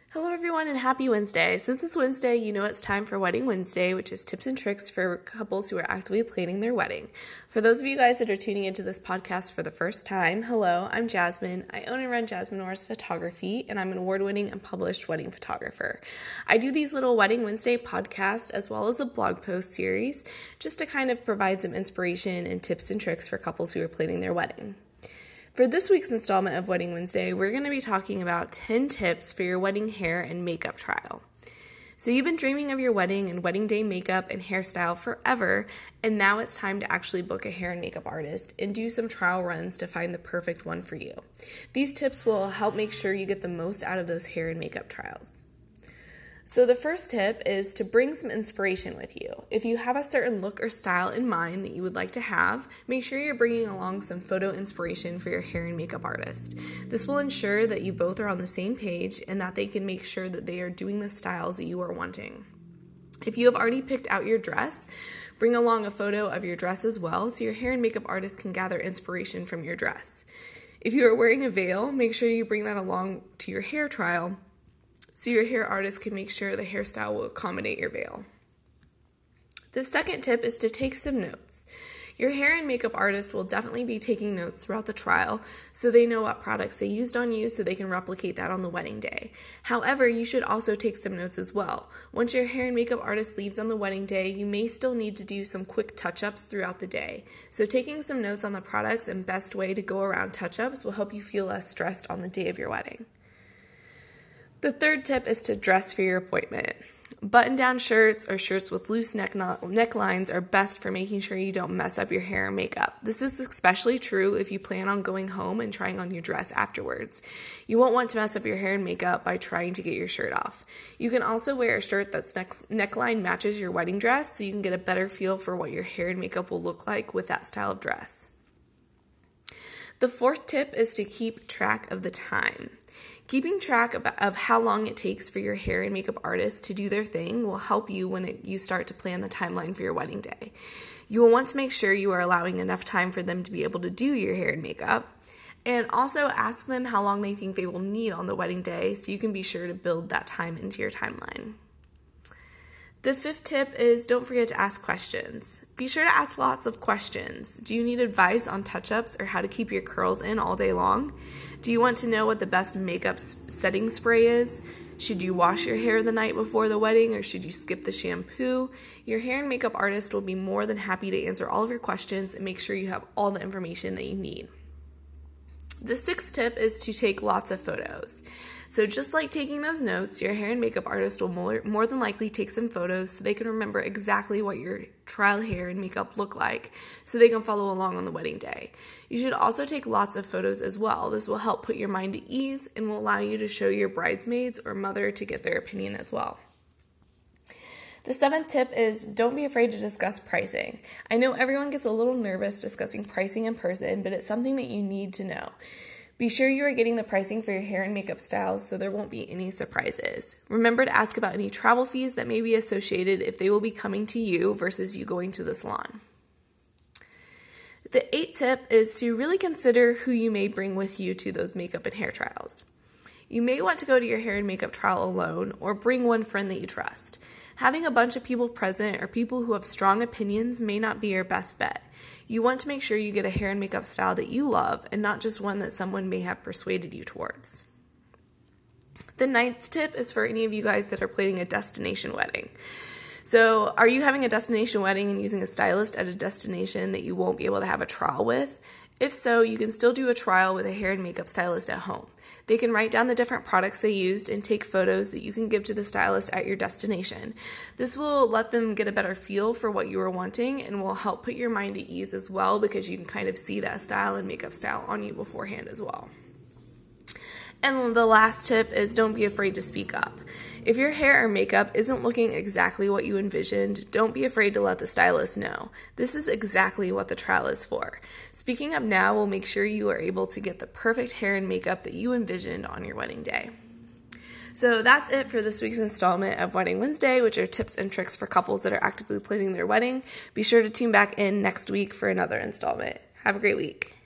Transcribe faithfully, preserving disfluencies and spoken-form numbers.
Hello everyone and happy Wednesday. Since it's Wednesday, you know it's time for Wedding Wednesday, which is tips and tricks for couples who are actively planning their wedding. For those of you guys that are tuning into this podcast for the first time, hello, I'm Jasmine. I own and run Jasmine Norris Photography, and I'm an award-winning and published wedding photographer. I do these little Wedding Wednesday podcasts as well as a blog post series just to kind of provide some inspiration and tips and tricks for couples who are planning their wedding. For this week's installment of Wedding Wednesday, we're going to be talking about ten tips for your wedding hair and makeup trial. So you've been dreaming of your wedding and wedding day makeup and hairstyle forever, and now it's time to actually book a hair and makeup artist and do some trial runs to find the perfect one for you. These tips will help make sure you get the most out of those hair and makeup trials. So the first tip is to bring some inspiration with you. If you have a certain look or style in mind that you would like to have, make sure you're bringing along some photo inspiration for your hair and makeup artist. This will ensure that you both are on the same page and that they can make sure that they are doing the styles that you are wanting. If you have already picked out your dress, bring along a photo of your dress as well so your hair and makeup artist can gather inspiration from your dress. If you are wearing a veil, make sure you bring that along to your hair trial so your hair artist can make sure the hairstyle will accommodate your veil. The second tip is to take some notes. Your hair and makeup artist will definitely be taking notes throughout the trial so they know what products they used on you so they can replicate that on the wedding day. However, you should also take some notes as well. Once your hair and makeup artist leaves on the wedding day, you may still need to do some quick touch-ups throughout the day. So taking some notes on the products and best way to go around touch-ups will help you feel less stressed on the day of your wedding. The third tip is to dress for your appointment. Button-down shirts or shirts with loose neck necklines are best for making sure you don't mess up your hair and makeup. This is especially true if you plan on going home and trying on your dress afterwards. You won't want to mess up your hair and makeup by trying to get your shirt off. You can also wear a shirt that's neck- neckline matches your wedding dress so you can get a better feel for what your hair and makeup will look like with that style of dress. The fourth tip is to keep track of the time. Keeping track of how long it takes for your hair and makeup artist to do their thing will help you when it, you start to plan the timeline for your wedding day. You will want to make sure you are allowing enough time for them to be able to do your hair and makeup, and also ask them how long they think they will need on the wedding day so you can be sure to build that time into your timeline. The fifth tip is don't forget to ask questions. Be sure to ask lots of questions. Do you need advice on touch-ups or how to keep your curls in all day long? Do you want to know what the best makeup setting spray is? Should you wash your hair the night before the wedding or should you skip the shampoo? Your hair and makeup artist will be more than happy to answer all of your questions and make sure you have all the information that you need. The sixth tip is to take lots of photos. So just like taking those notes, your hair and makeup artist will more, more than likely take some photos so they can remember exactly what your trial hair and makeup look like so they can follow along on the wedding day. You should also take lots of photos as well. This will help put your mind at ease and will allow you to show your bridesmaids or mother to get their opinion as well. The seventh tip is don't be afraid to discuss pricing. I know everyone gets a little nervous discussing pricing in person, but it's something that you need to know. Be sure you are getting the pricing for your hair and makeup styles so there won't be any surprises. Remember to ask about any travel fees that may be associated if they will be coming to you versus you going to the salon. The eighth tip is to really consider who you may bring with you to those makeup and hair trials. You may want to go to your hair and makeup trial alone or bring one friend that you trust. Having a bunch of people present or people who have strong opinions may not be your best bet. You want to make sure you get a hair and makeup style that you love and not just one that someone may have persuaded you towards. The ninth tip is for any of you guys that are planning a destination wedding. So are you having a destination wedding and using a stylist at a destination that you won't be able to have a trial with? If so, you can still do a trial with a hair and makeup stylist at home. They can write down the different products they used and take photos that you can give to the stylist at your destination. This will let them get a better feel for what you are wanting and will help put your mind at ease as well because you can kind of see that style and makeup style on you beforehand as well. And the last tip is don't be afraid to speak up. If your hair or makeup isn't looking exactly what you envisioned, don't be afraid to let the stylist know. This is exactly what the trial is for. Speaking up now will make sure you are able to get the perfect hair and makeup that you envisioned on your wedding day. So that's it for this week's installment of Wedding Wednesday, which are tips and tricks for couples that are actively planning their wedding. Be sure to tune back in next week for another installment. Have a great week.